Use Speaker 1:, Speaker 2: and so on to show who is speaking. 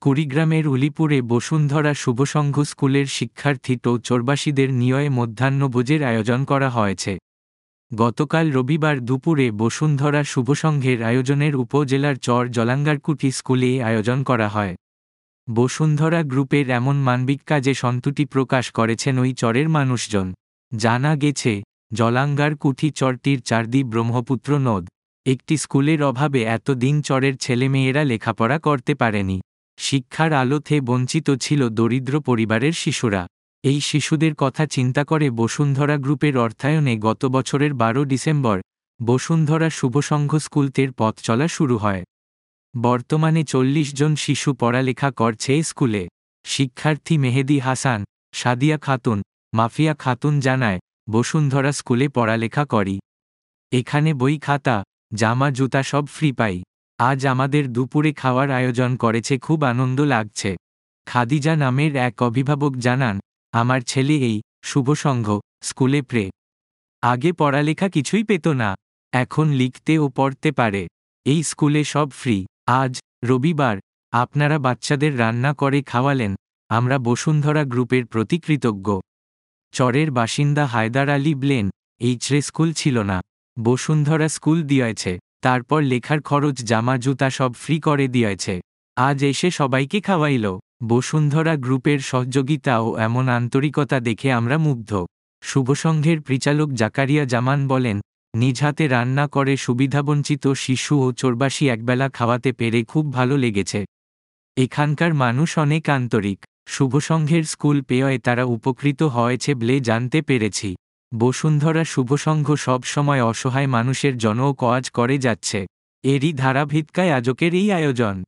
Speaker 1: কুড়িগ্রামের উলিপুরে বসুন্ধরা শুভসংঘ স্কুলের শিক্ষার্থী ও চরবাসীদের নিয়ে মধ্যাহ্নভোজের আয়োজন করা হয়েছে। গতকাল রবিবার দুপুরে বসুন্ধরা শুভসংঘের আয়োজনের উপজেলার চর জলাঙ্গারকুটি স্কুলে আয়োজন করা হয়। বসুন্ধরা গ্রুপের এমন মানবিক কাজে সন্তুষ্টি প্রকাশ করেছেন ওই চরের মানুষজন। জানা গেছে, জলাঙ্গারকুঠি চরটির চারদিক ব্রহ্মপুত্র নদ। একটি স্কুলের অভাবে এতদিন চরের ছেলেমেয়েরা লেখাপড়া করতে পারেনি। শিক্ষার আলোতে বঞ্চিত ছিল দরিদ্র পরিবারের শিশুরা। এই শিশুদের কথা চিন্তা করে বসুন্ধরা গ্রুপের অর্থায়নে গত বছরের 12 ডিসেম্বর বসুন্ধরা শুভসংঘ স্কুলতের পথ চলা শুরু হয়। বর্তমানে 40 জন শিশু পড়ালেখা করছে স্কুলে। শিক্ষার্থী মেহেদি হাসান, সাদিয়া খাতুন, মাফিয়া খাতুন জানায়, বসুন্ধরা স্কুলে পড়ালেখা করি। এখানে বই খাতা, জামা জুতা সব ফ্রি পাই। আজ আমাদের দুপুরে খাওয়ার আয়োজন করেছে, খুব আনন্দ লাগছে। খাদিজা নামের এক অভিভাবক জানান, আমার ছেলে এই শুভসংঘ স্কুলে আগে পড়ালেখা কিছুই পেত না, এখন লিখতে ও পড়তে পারে। এই স্কুলে সব ফ্রি। আজ রবিবার আপনারা বাচ্চাদের রান্না করে খাওয়ালেন, আমরা বসুন্ধরা গ্রুপের প্রতি কৃতজ্ঞ। চরের বাসিন্দা হায়দার আলী বলেন, এই স্কুল ছিল না, বসুন্ধরা স্কুল দিয়েছে, তারপর লেখার খরচ জামা জুতা সব ফ্রি করে দিয়েছে। আজ এসে সবাইকে খাওয়াইল। বসুন্ধরা গ্রুপের সহযোগিতা ও এমন আন্তরিকতা দেখে আমরা মুগ্ধ। শুভসংঘের পরিচালক জাকারিয়া জামান বলেন, নিজ হাতে রান্না করে সুবিধাবঞ্চিত শিশু ও চরবাসী একবেলা খাওয়াতে পেরে খুব ভালো লেগেছে। এখানকার মানুষ অনেক আন্তরিক। শুভসংঘের স্কুল পেয়ে তারা উপকৃত হয়েছে বলে জানতে পেরেছি। বসুন্ধরা শুভসংঘ সব সময় অসহায় মানুষের জন্য কাজ করে যাচ্ছে। এরই ধারাবাহিকতায় আজকের এই আয়োজন।